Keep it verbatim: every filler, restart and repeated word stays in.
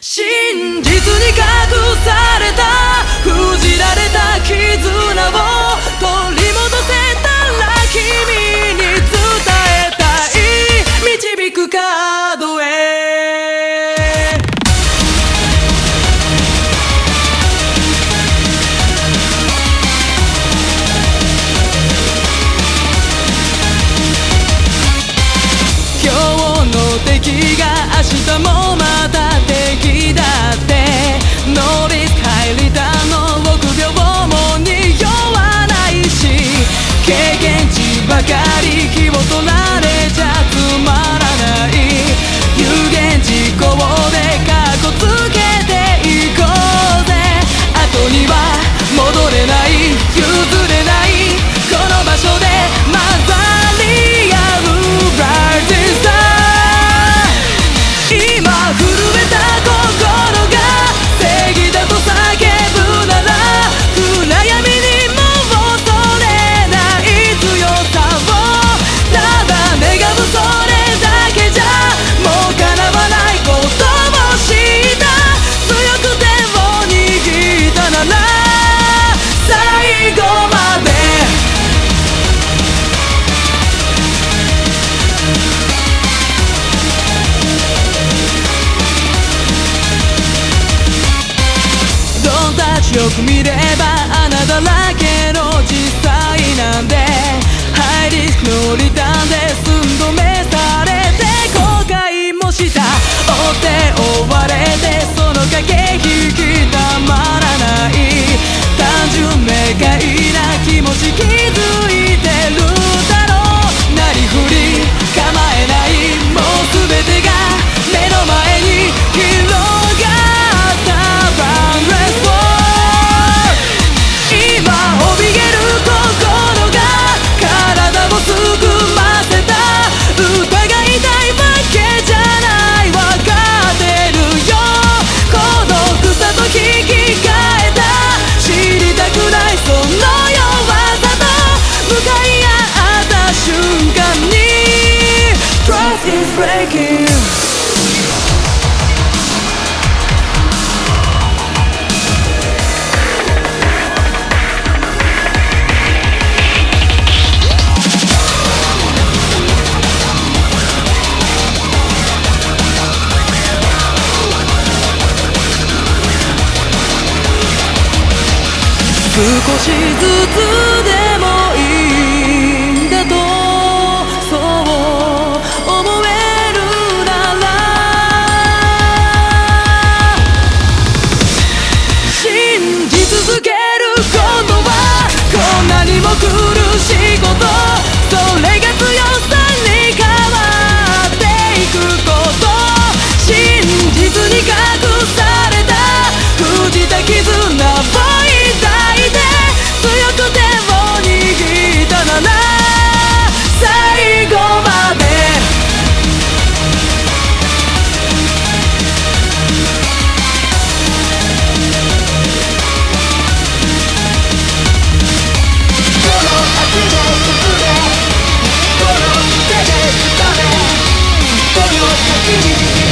真実に隠された封じられた絆を取り戻せたら君に伝えたい導く角へ今日の敵が明日もまた敵だってノリス入りだの臆病も匂わないし経験値ばかり気を取られちゃつまらない有言実行でカッコつけていこうぜ後には戻れない譲れないこの場所で混ざり合う Rising Star今震えた心が正義だと叫ぶなら暗闇にも恐れない強さをただ願うそれだけじゃもう叶わないことを知った強く手を握ったなら最後までよく見れば穴だらけの実際なんでハイリスクのリターンで寸止めされて後悔もした追って追われてその駆け引きたまらない単純明快な気持ち気づいてるだろうなりふり構えないもう全てが目の前に広がったバンレス今怯げる心が体をすくませた疑いたいわけじゃないわかってるよ孤独さと引き換えた知りたくないその弱さと向かい合った瞬間に Trust is breaking少しずつでもいいんだとそう思えるなら信じ続けることはこんなにも苦しいことそれが強さに変わっていくこと真実に隠された封じた絆を強く手を握ったなら最後までこの足で進めこの手で掴めこの先に